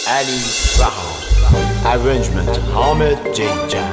Ali Rahman. Arrangement Hamid Jinjan.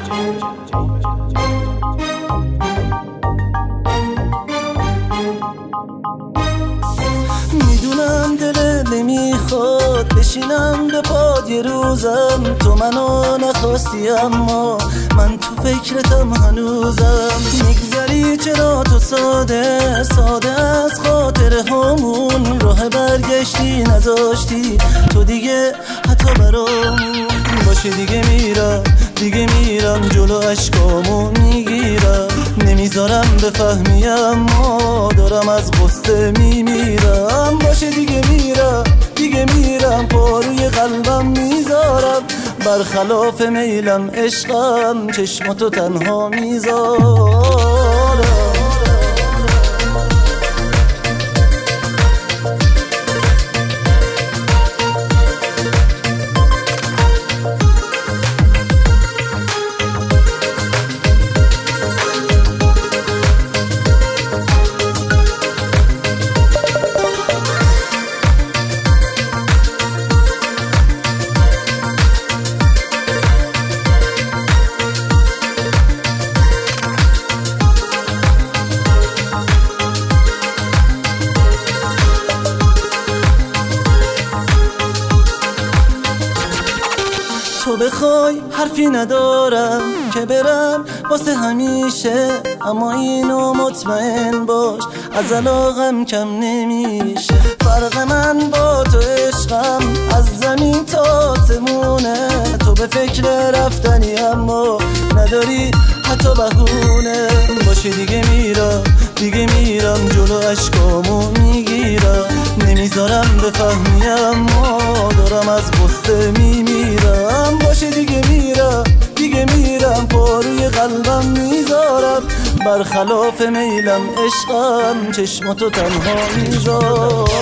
میدونم دلت نمیخواد بشینم به پاد یه روزم، تو منو نخواستی اما من تو فکرتم هنوزم. میگذری چرا تو ساده ساده از خاطر همون راه برگشتی نذاشتی تو دیگه حتی برامون باشه. دیگه میرم جلو عشقامو میگیرم، نمیذارم بفهمی اما دارم از غصه میمیرم. باشه دیگه میرم پاروی قلبم میذارم، برخلاف میلم عشقم چشماتو تنها میذارم. تو بخوای حرفی ندارم که برم واسه همیشه، اما اینو مطمئن باش از علاقم کم نمیشه. فرق من با تو عشقم از زمین تا آسمونه، تو به فکر رفتنی اما نداری حتی بهونه. باشه دیگه میرم جلو عشقامو میگیرم، نمیذارم بفهمی اما دارم از غصه میمیرم. باشه دیگه میرم پاروی قلبم میذارم، برخلاف میلم عشقم چشماتو تنها میذارم.